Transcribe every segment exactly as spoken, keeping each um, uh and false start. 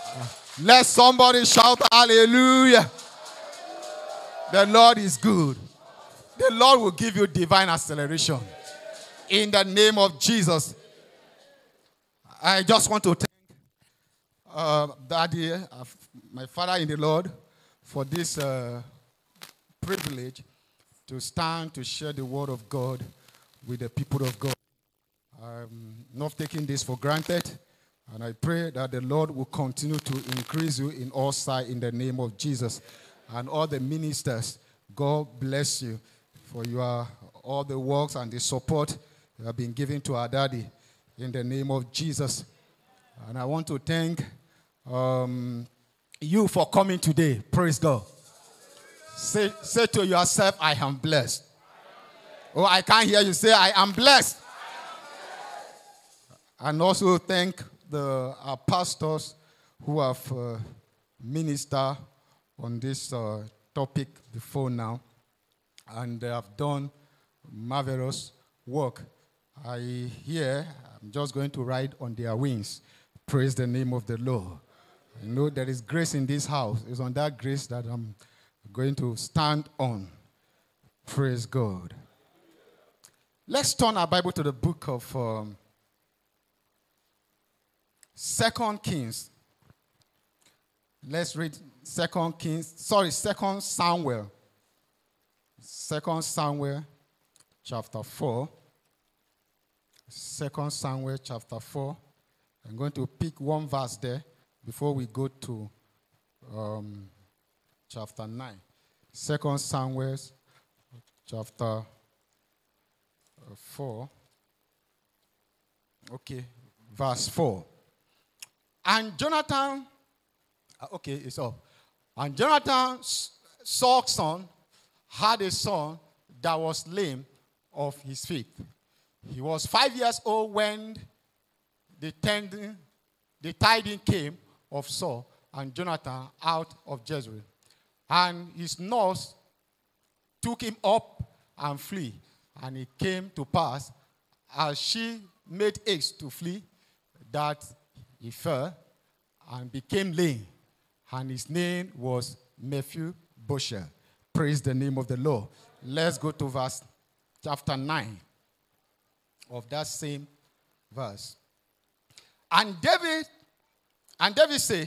Let somebody shout hallelujah. The Lord is good. The Lord will give you divine acceleration. In the name of Jesus. I just want to thank uh, Daddy, uh, my father in the Lord, for this uh, privilege to stand to share the word of God with the people of God. I'm not taking this for granted, and I pray that the Lord will continue to increase you in all sides in the name of Jesus. And all the ministers, God bless you for your all the works and the support you have been giving to our daddy in the name of Jesus. And I want to thank um, you for coming today. Praise God. Say, say to yourself, I am blessed. Oh, I can't hear you say, I am blessed. And also thank the our pastors who have uh, ministered on this uh, topic before now. And they have done marvelous work. I hear, I'm just going to ride on their wings. Praise the name of the Lord. I know there is grace in this house. It's on that grace that I'm going to stand on. Praise God. Let's turn our Bible to the book of um, Second Kings. Let's read Second Kings. Sorry, Second Samuel. Second Samuel, chapter four. Second Samuel, chapter four. I'm going to pick one verse there before we go to um, chapter nine. Second Samuel, chapter four. Okay, verse four. And Jonathan, okay, it's up. And Jonathan, Saul's son, had a son that was lame of his feet. He was five years old when the tending, the tidings came of Saul and Jonathan out of Jezreel. And his nurse took him up and flee. And it came to pass, as she made haste to flee, that he fell and became lame. And his name was Mephibosheth. Praise the name of the Lord. Let's go to verse chapter nine of that same verse. And David, and David said,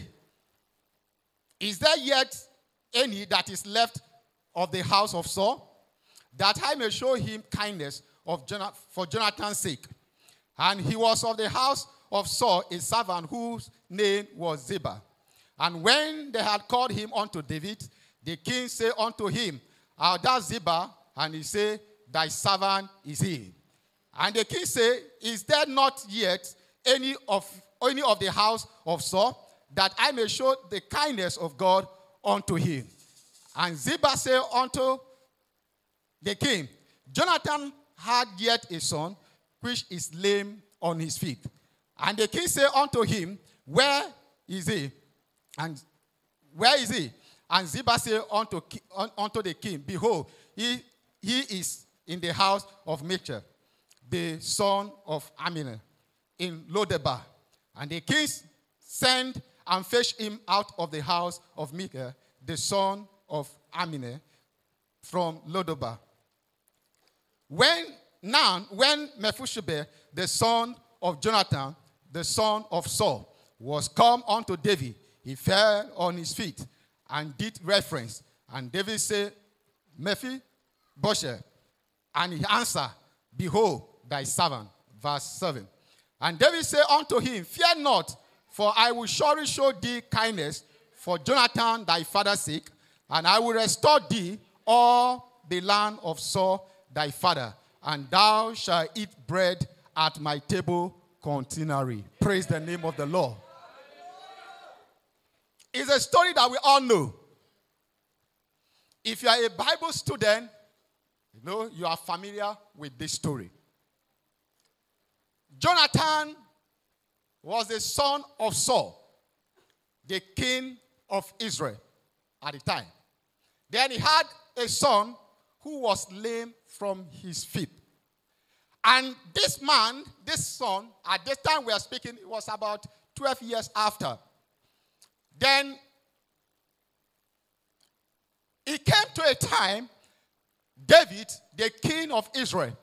is there yet any that is left of the house of Saul, that I may show him kindness of Jonathan, for Jonathan's sake? And he was of the house of Saul, a servant whose name was Ziba. And when they had called him unto David, the king said unto him, art thou Ziba? And he said, thy servant is he. And the king said, is there not yet any of any of the house of Saul, that I may show the kindness of God unto him? And Ziba said unto the king, Jonathan had yet a son, which is lame on his feet. And the king said unto him, where is he? And where is he? And Ziba said unto, unto the king, behold, he, he is in the house of Micah, the son of Aminah, in Lodebar. And the king sent and fetched him out of the house of Micah, the son of Aminah, from Lodebar. When now, when Mephibosheth, the son of Jonathan, the son of Saul, was come unto David, he fell on his feet and did reverence. And David said, Mephibosheth. And he answered, behold, thy servant. Verse seven. And David said unto him, fear not, for I will surely show thee kindness for Jonathan thy father's sake, and I will restore thee all the land of Saul thy father, and thou shalt eat bread at my table continually. Praise the name of the Lord. It's a story that we all know. If you are a Bible student, you know, you are familiar with this story. Jonathan was the son of Saul, the king of Israel at the time. Then he had a son who was lame from his feet. And this man, this son, at this time we are speaking, it was about twelve years after. Then it came to a time, David, the king of Israel,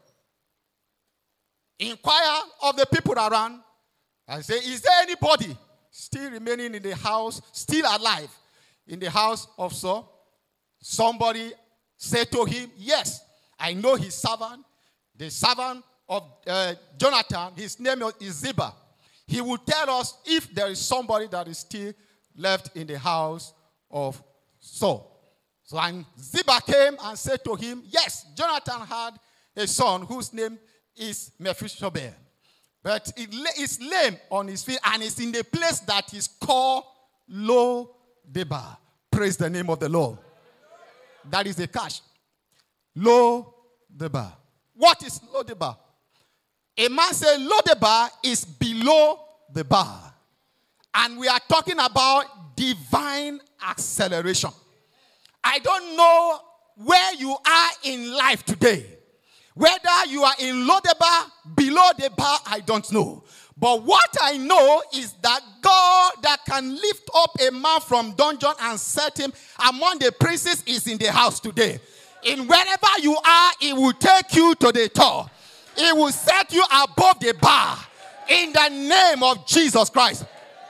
inquired of the people around and said, is there anybody still remaining in the house, still alive in the house of Saul? Somebody said to him, yes, I know his servant, the servant of uh, Jonathan, his name is Ziba. He will tell us if there is somebody that is still left in the house of Saul. So and Ziba came and said to him, yes, Jonathan had a son whose name is Mephibosheth, but it is lame on his feet and is in the place that is called Lo-debar. Praise the name of the Lord. That is the catch. Lo-debar. What is Lo-debar? A man said Lo-debar is below the bar. And we are talking about divine acceleration. I don't know where you are in life today. Whether you are in Lo-debar, below the bar, I don't know. But what I know is that God that can lift up a man from dungeon and set him among the princes is in the house today. In wherever you are, it will take you to the top. It will set you above the bar. In the name of Jesus Christ.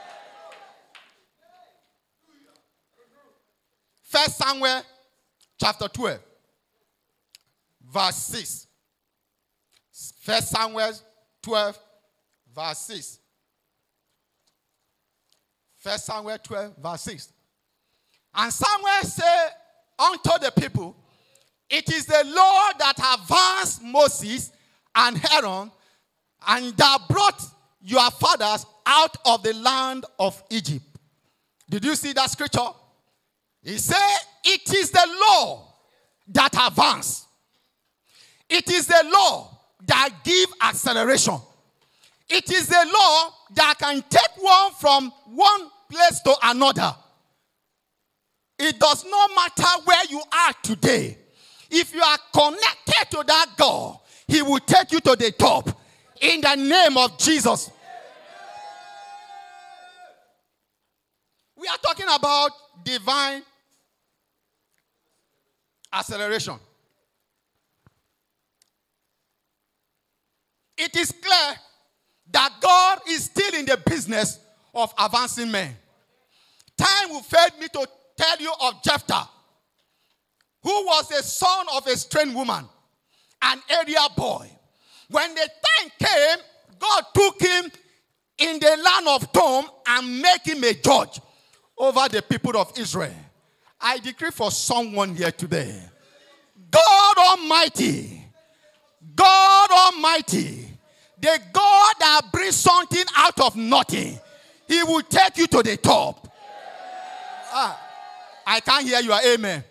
First Samuel chapter twelve, verse six. First Samuel twelve, verse six. First Samuel twelve, verse six. And Samuel said unto the people, it is the Lord that advanced Moses and Aaron, and that brought your fathers out of the land of Egypt. Did you see that scripture? He said, it is the Lord that advanced. It is the Lord that give acceleration. It is the Lord that can take one from one place to another. It does not matter where you are today. If you are connected to that God, he will take you to the top. In the name of Jesus. We are talking about divine acceleration. It is clear that God is still in the business of advancing men. Time will fail me to tell you of Jephthah, who was the son of a strange woman, an area boy. When the time came, God took him in the land of Tom and made him a judge over the people of Israel. I decree for someone here today, God Almighty, God Almighty, the God that brings something out of nothing, he will take you to the top. Ah, I can't hear you. Amen.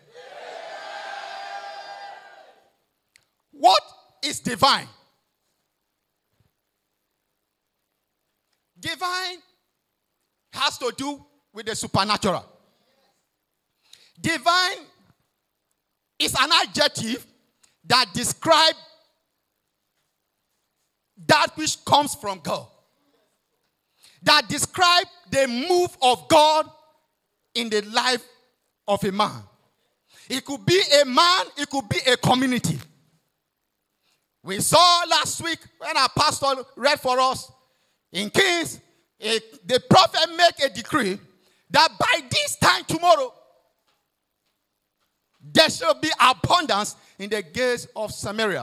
What is divine? Divine has to do with the supernatural. Divine is an adjective that describes that which comes from God. That describes the move of God in the life of a man. It could be a man, it could be a community. We saw last week when our pastor read for us in Kings, a, the prophet made a decree that by this time tomorrow, there shall be abundance in the gates of Samaria.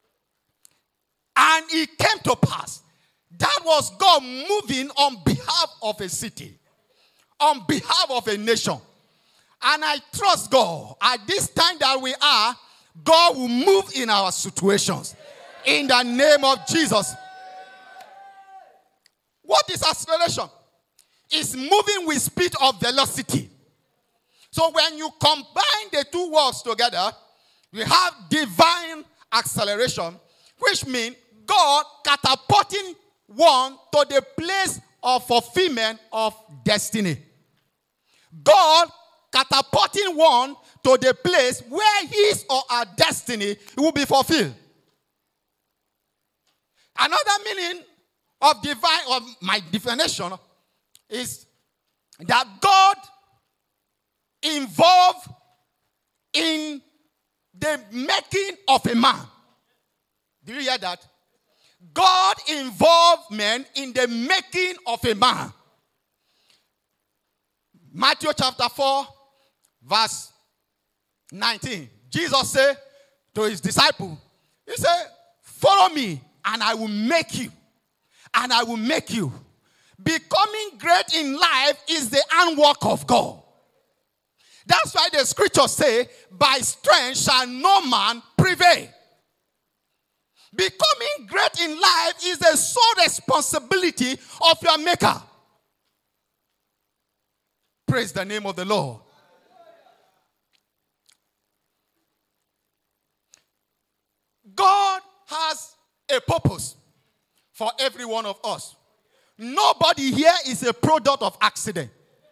And it came to pass. That was God moving on behalf of a city, on behalf of a nation. And I trust God, at this time that we are, God will move in our situations. In the name of Jesus. What is acceleration? It's moving with speed of velocity. So when you combine the two words together, we have divine acceleration, which means God catapulting one to the place of fulfillment of destiny. God catapulting one to the place where his or her destiny will be fulfilled. Another meaning of divine, of my definition, is that God involved in the making of a man. Do you hear that? God involved men in the making of a man. Matthew chapter four, verse nineteen. Jesus said to his disciple, he said, follow me and I will make you. And I will make you. Becoming great in life is the handwork of God. That's why the scriptures say, by strength shall no man prevail. Becoming great in life is the sole responsibility of your maker. Praise the name of the Lord. God has a purpose for every one of us. Nobody here is a product of accident.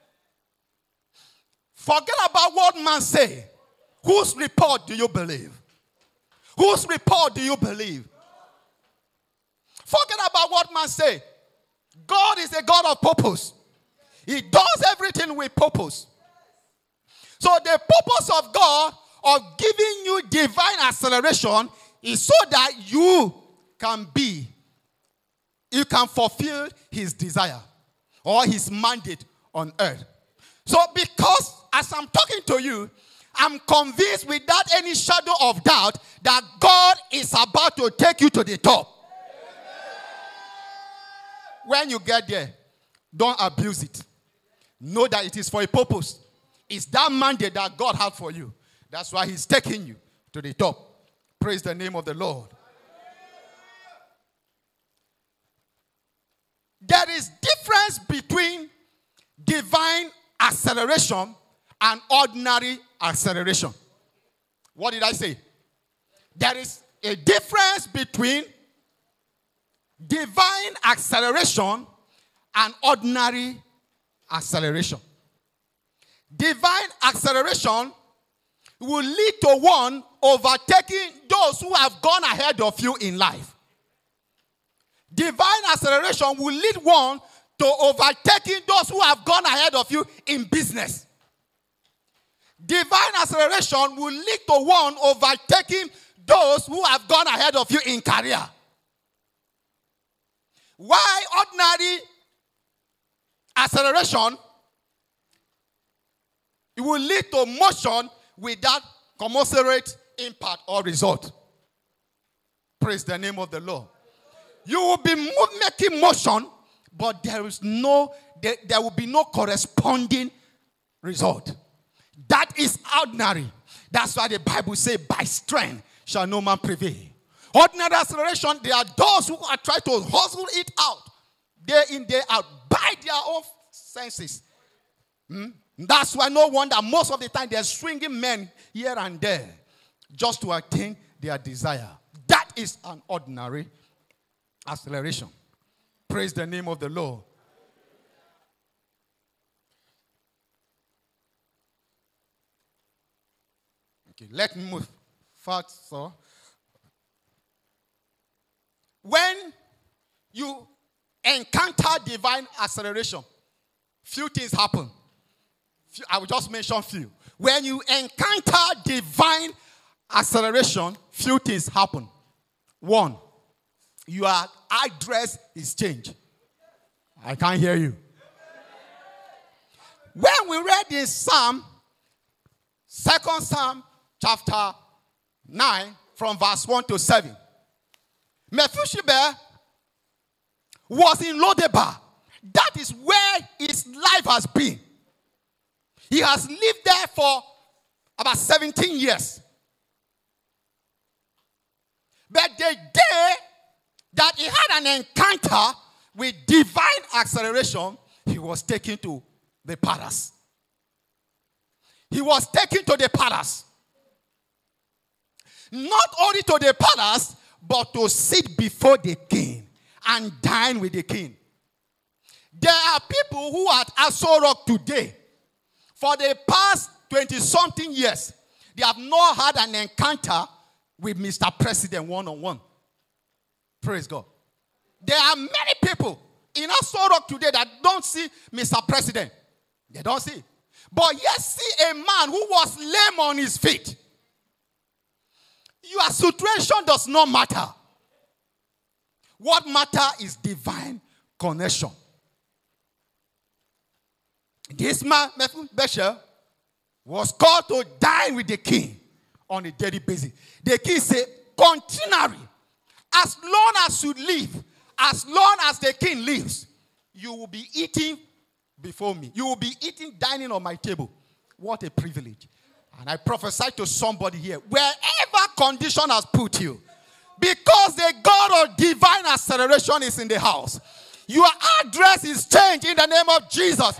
Forget about what man say. Whose report do you believe? Whose report do you believe? Forget about what man say. God is a God of purpose. He does everything with purpose. So the purpose of God of giving you divine acceleration is so that you can be, you can fulfill his desire or his mandate on earth. So because as I'm talking to you, I'm convinced without any shadow of doubt that God is about to take you to the top. When you get there, don't abuse it. Know that it is for a purpose. It's that mandate that God had for you. That's why he's taking you to the top. Praise the name of the Lord. There is difference between divine acceleration and ordinary acceleration. What did I say? There is a difference between divine acceleration and ordinary acceleration. Divine acceleration will lead to one overtaking those who have gone ahead of you in life. Divine acceleration will lead one to overtaking those who have gone ahead of you in business. Divine acceleration will lead to one overtaking those who have gone ahead of you in career. Why ordinary acceleration, it will lead to motion without commensurate impact or result. Praise the name of the Lord. You will be making motion, but there is no, there, there will be no corresponding result. That is ordinary. That's why the Bible says, by strength shall no man prevail. Ordinary acceleration, there are those who are trying to hustle it out, day in, day out, by their own senses. Hmm? That's why no wonder most of the time they're swinging men here and there just to attain their desire. That is an ordinary acceleration. Praise the name of the Lord. Okay, let me move fast. So, when you encounter divine acceleration, few things happen. I will just mention few. When you encounter divine acceleration, few things happen. One, your address is changed. I can't hear you. When we read in Psalm, Second Psalm, chapter nine, from verse one to seven, Mephibosheth was in Lodebar. That is where his life has been. He has lived there for about seventeen years. But the day that he had an encounter with divine acceleration, he was taken to the palace. He was taken to the palace. Not only to the palace, but to sit before the king and dine with the king. There are people who are at Aso Rock today. For the past twenty-something years, they have not had an encounter with Mister President one-on-one. Praise God. There are many people in Aso Rock today that don't see Mister President. They don't see. But yet see a man who was lame on his feet. Your situation does not matter. What matters is divine connection. This man, Mephibosheth, was called to dine with the king on a daily basis. The king said, continually, as long as you live, as long as the king lives, you will be eating before me. You will be eating, dining on my table. What a privilege. And I prophesy to somebody here, wherever condition has put you, because the God of divine acceleration is in the house, your address is changed in the name of Jesus.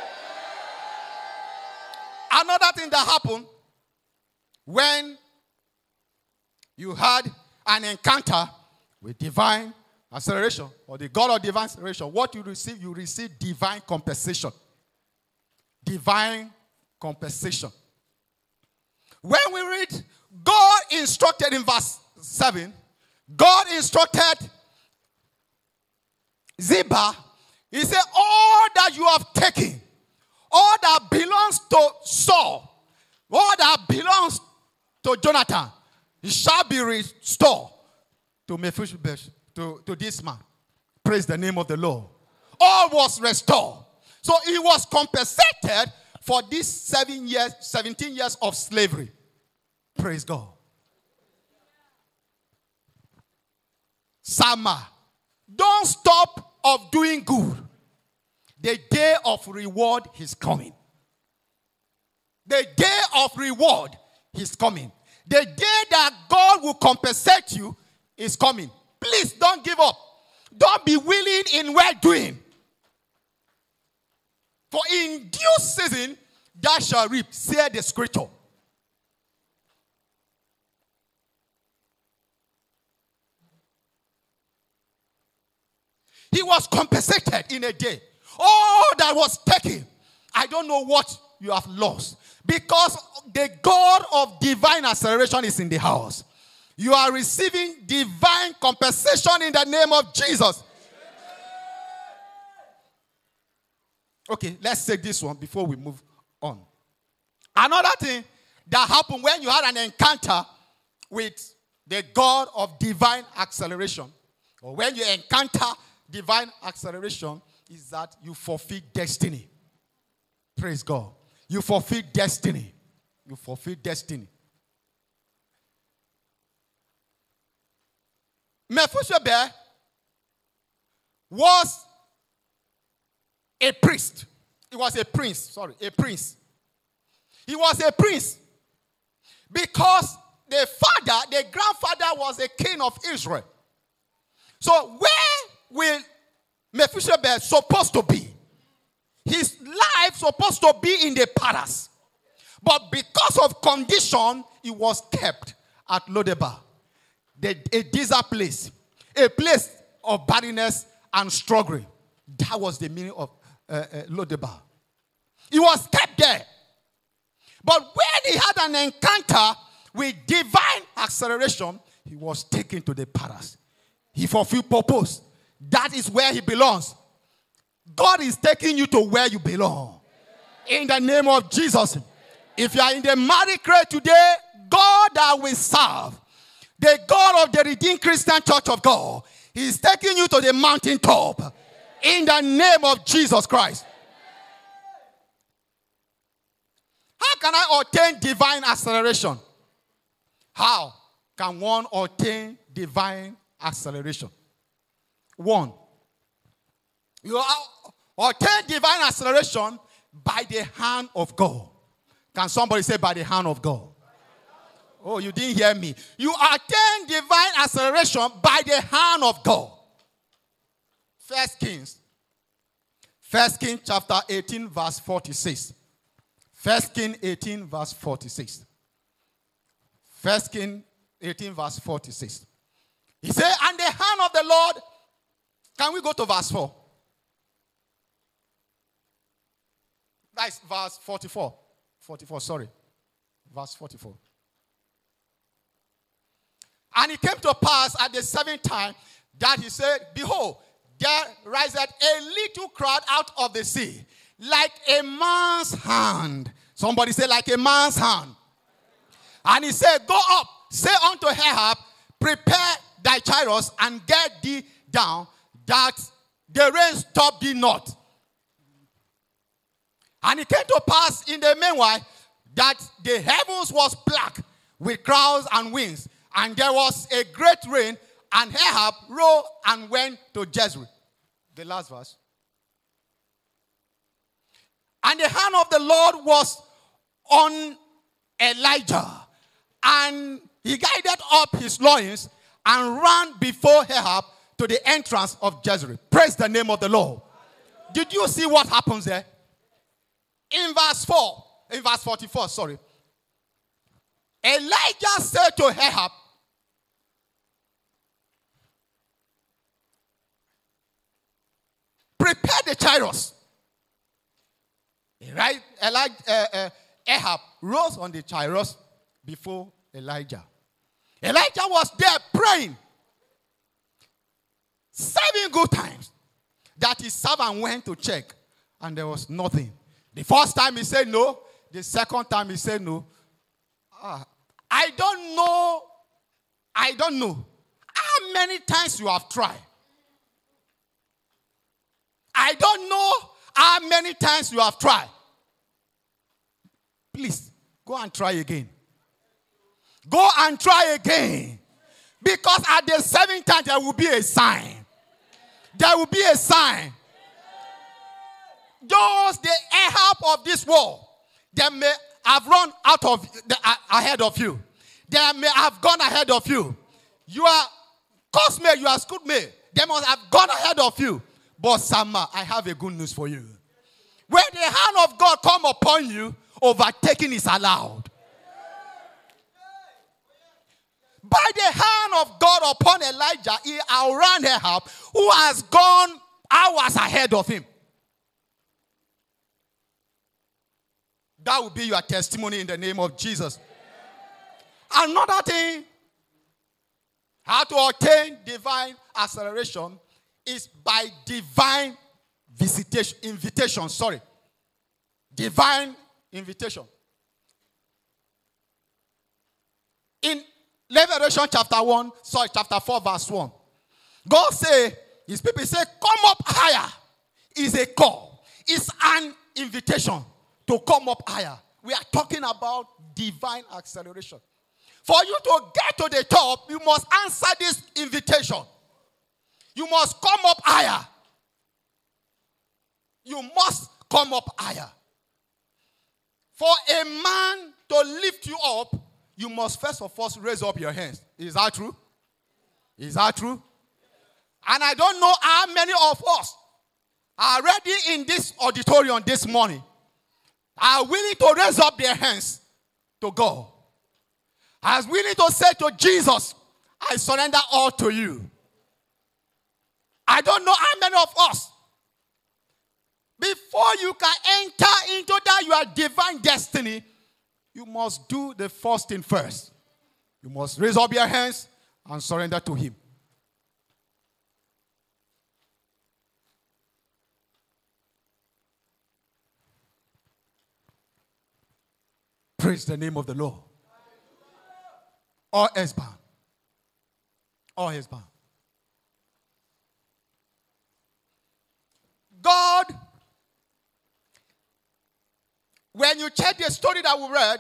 Another thing that happened when you had an encounter with divine acceleration, or the God of divine acceleration, what you receive, you receive divine compensation. Divine compensation. When we read, God instructed in verse seven, God instructed Ziba, he said, all that you have taken, all that belongs to Saul, all that belongs to Jonathan, it shall be restored to Mephibosheth, to, to this man. Praise the name of the Lord. All was restored. So he was compensated for these seven years, seventeen years of slavery. Praise God. Sama, don't stop of doing good. The day of reward is coming. The day of reward is coming. The day that God will compensate you is coming. Please don't give up. Don't be willing in well doing. For in due season thou shalt reap, said the scripture. He was compensated in a day. All that was taken, I don't know what you have lost. Because the God of divine acceleration is in the house. You are receiving divine compensation in the name of Jesus. Okay, let's take this one before we move on. Another thing that happened when you had an encounter with the God of divine acceleration, or when you encounter divine acceleration, is that you fulfill destiny. Praise God. You fulfill destiny. You fulfill destiny. Mephibosheth was a priest. He was a prince. Sorry, a prince. He was a prince because the father, the grandfather was a king of Israel. So where will Mephibosheth supposed to be? His life supposed to be in the palace. But because of condition, he was kept at Lodebar. The, a desert place. A place of barrenness and struggling. That was the meaning of uh, uh, Lodebar. He was kept there. But when he had an encounter with divine acceleration, he was taken to the palace. He fulfilled purpose. That is where he belongs. God is taking you to where you belong. In the name of Jesus. If you are in the married crate today, God that we serve, the God of the Redeemed Christian Church of God, He is taking you to the mountaintop. In the name of Jesus Christ. How can I obtain divine acceleration? How can one obtain divine acceleration? One, you obtain divine acceleration by the hand of God. Can somebody say by the hand of God? Oh, you didn't hear me. You attain divine acceleration by the hand of God. First Kings. First Kings chapter eighteen verse forty-six. First Kings eighteen verse forty-six. First Kings eighteen verse forty-six. He said, and the hand of the Lord. Can we go to verse four? That's verse forty-four. forty-four, sorry. Verse forty-four. And it came to pass at the seventh time that he said, behold, there riseth a little crowd out of the sea, like a man's hand. Somebody say, like a man's hand. And he said, go up, say unto Ahab, prepare thy chariots and get thee down, that the rain stop thee not. And it came to pass in the meanwhile that the heavens was black with clouds and winds, and there was a great rain, and Ahab rose and went to Jezreel. The last verse. And the hand of the Lord was on Elijah, and he guided up his loins and ran before Ahab to the entrance of Jezreel. Praise the name of the Lord. Did you see what happens there? In verse four, in verse forty-four, sorry. Elijah said to Ahab, prepare the chariots. Right? Elijah, uh, uh, Ahab rose on the chariots before Elijah. Elijah was there praying seven good times that his servant went to check, and there was nothing. The first time he said no. The second time he said no. Ah, I don't know. I don't know how many times you have tried. I don't know how many times you have tried. Please, go and try again. Go and try again. Because at the seventh time, there will be a sign. There will be a sign. Those, the Ahab of this world, they may have run out of, the, uh, ahead of you. They may have gone ahead of you. You are coursemate, you are schoolmate. They must have gone ahead of you. But Sama, I have a good news for you. When the hand of God come upon you, overtaking is allowed. By the hand of God upon Elijah, he outran Ahab, who has gone hours ahead of him. That will be your testimony in the name of Jesus. Another thing, how to attain divine acceleration is by divine visitation, invitation, sorry. Divine invitation. In Revelation chapter one, sorry, chapter four, verse one. God say, his people say, come up higher. Is a call. It's an invitation to come up higher. We are talking about divine acceleration. For you to get to the top, you must answer this invitation. You must come up higher. You must come up higher. For a man to lift you up, you must first of all raise up your hands. Is that true? Is that true? And I don't know how many of us are ready in this auditorium this morning, are willing to raise up their hands to God. Are willing to say to Jesus, I surrender all to you. I don't know how many of us, before you can enter into that your divine destiny, you must do the first thing first. You must raise up your hands and surrender to him. Praise the name of the Lord. All husband. All husband. God, when you check the story that we read,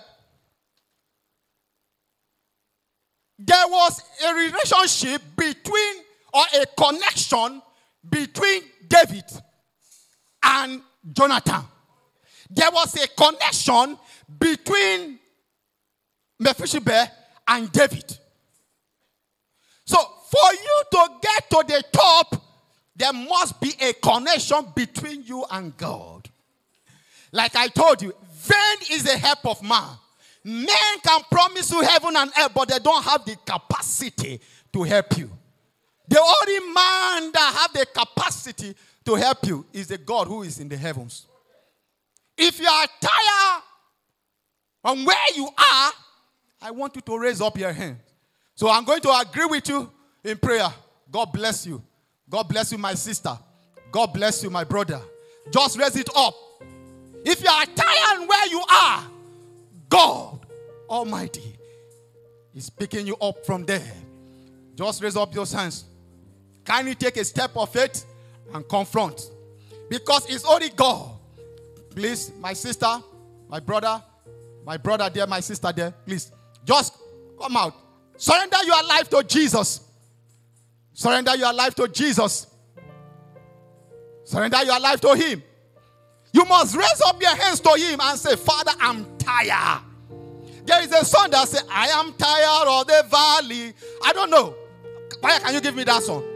there was a relationship between, or a connection between David and Jonathan. There was a connection between Mephibosheth and David. So, for you to get to the top, there must be a connection between you and God. Like I told you, vain is the help of man. Men can promise you heaven and earth, but they don't have the capacity to help you. The only man that have the capacity to help you is the God who is in the heavens. If you are tired on where you are, I want you to raise up your hand. So I'm going to agree with you in prayer. God bless you. God bless you, my sister. God bless you, my brother. Just raise it up. If you are tired where you are, God Almighty is picking you up from there. Just raise up your hands. Can you take a step of faith and confront? Because it's only God. Please, my sister, my brother, my brother there, my sister there, please, just come out. Surrender your life to Jesus. Surrender your life to Jesus. Surrender your life to Him. You must raise up your hands to Him and say, Father, I'm tired. There is a song that says, I am tired of the valley. I don't know. Why can you give me that song?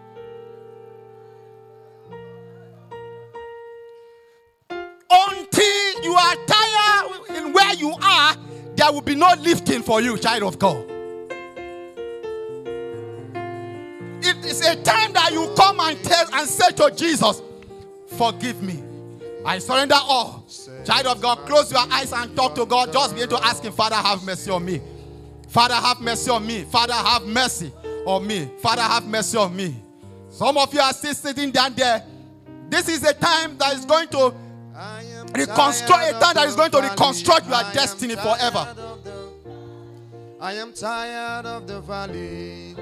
Until you are tired in where you are, there will be no lifting for you, child of God. It is a time that you come and tell and say to Jesus, forgive me. I surrender all. Child of God, close your eyes and talk to God. Just begin to ask Him, Father, have mercy on me. Father, have mercy on me. Father, have mercy on me. Father, have mercy on me. Some of you are still sitting down there. This is a time that is going to reconstruct, a time that is going to reconstruct your destiny forever. I am tired of the valley.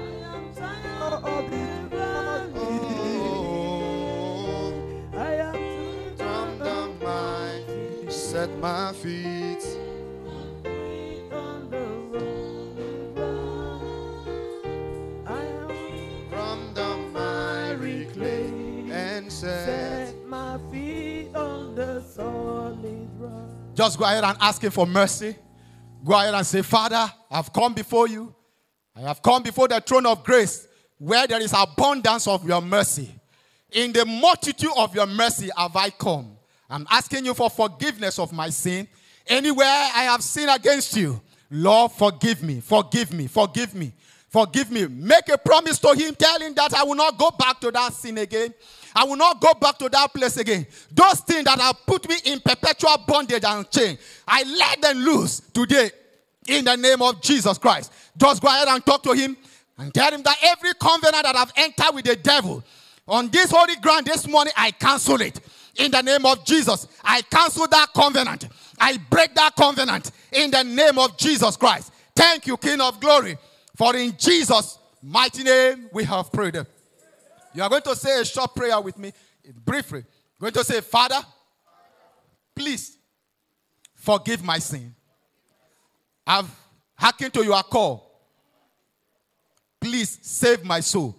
I am from the mind, set my feet on the road. I am from the miry clay and set my feet on the solid rock. Just go ahead and ask Him for mercy. Go ahead and say, Father, I've come before you. I have come before the throne of grace where there is abundance of your mercy. In the multitude of your mercy have I come. I'm asking you for forgiveness of my sin. Anywhere I have sinned against you, Lord, forgive me, forgive me, forgive me, forgive me. Make a promise to Him, tell Him that I will not go back to that sin again. I will not go back to that place again. Those things that have put me in perpetual bondage and chain, I let them loose today in the name of Jesus Christ. Just go ahead and talk to Him and tell Him that every covenant that I've entered with the devil on this holy ground this morning, I cancel it. In the name of Jesus, I cancel that covenant. I break that covenant in the name of Jesus Christ. Thank you, King of Glory, for in Jesus' mighty name we have prayed. You are going to say a short prayer with me, briefly. You're going to say, Father, please forgive my sin. I've hearkened to your call. Please save my soul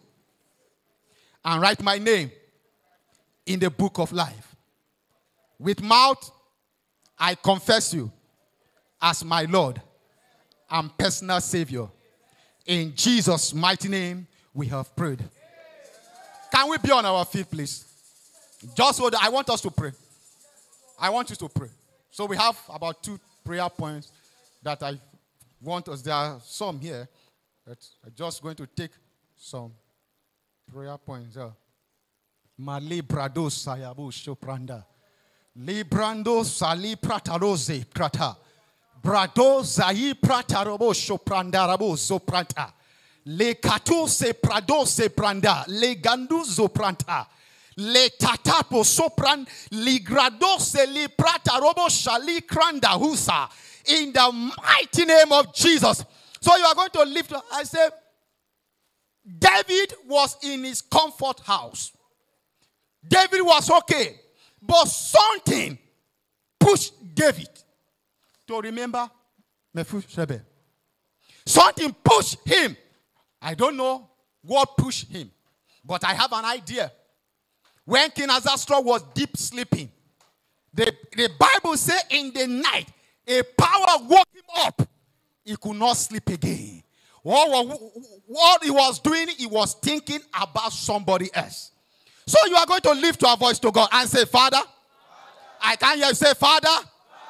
and write my name in the book of life. With mouth, I confess you as my Lord and personal Savior. In Jesus' mighty name, we have prayed. Can we be on our feet, please? Just so that I want us to pray. I want you to pray. So we have about two prayer points that I want us. There are some here that I'm just going to take some prayer points. Mali brado sayabu shopranda. Librando sali pratarose prata. Brado zai pratarobo shopranda rabo zopranta. Le kato se prado se pranda. Le gandu zopranta. Le tatapo sopran. Li grado se li pratarobo shali kranda husa. In the mighty name of Jesus. So you are going to lift up. I say, David was in his comfort house. David was okay. But something pushed David to remember Mephibosheth. Something pushed him. I don't know what pushed him. But I have an idea. When King Ahasuerus was deep sleeping, the, the Bible says in the night, a power woke him up. He could not sleep again. What, what he was doing, he was thinking about somebody else. So you are going to lift your voice to God and say, Father, Father. I can't hear you say, Father, Father.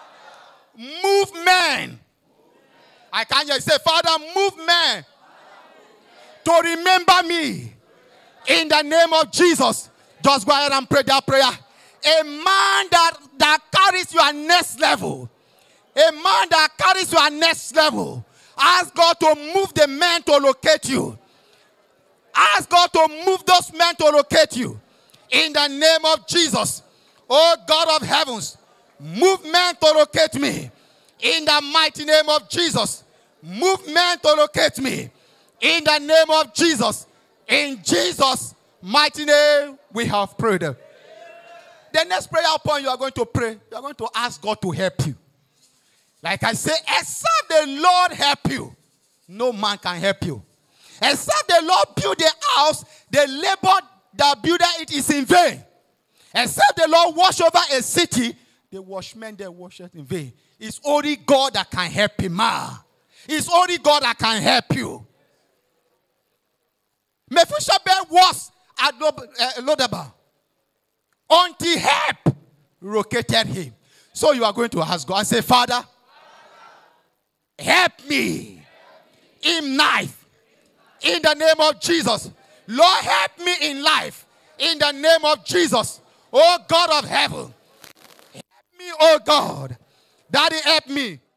Move men. Move I can't hear you say, Father, move men. Father, move men. To remember me. In the name of Jesus. Just go ahead and pray that prayer. A man that, that carries your next level. A man that carries your next level. Ask God to move the men to locate you. Ask God to move those men to locate you. In the name of Jesus. Oh God of heavens. Movement to locate me. In the mighty name of Jesus. Movement to locate me. In the name of Jesus. In Jesus' mighty name, we have prayed. The next prayer point you are going to pray, you are going to ask God to help you. Like I say, except the Lord help you, no man can help you. Except the Lord build the house, the labor that builder it is in vain. Except the Lord watch over a city, the watchmen they wash it in vain. It's only God that can help him. It's only God that can help you. Mephibosheth was at Lodebar until help located him. So you are going to ask God and say, Father, help me in life. In the name of Jesus. Lord, help me in life. In the name of Jesus. Oh God of heaven. Help me, oh God. Daddy, help me.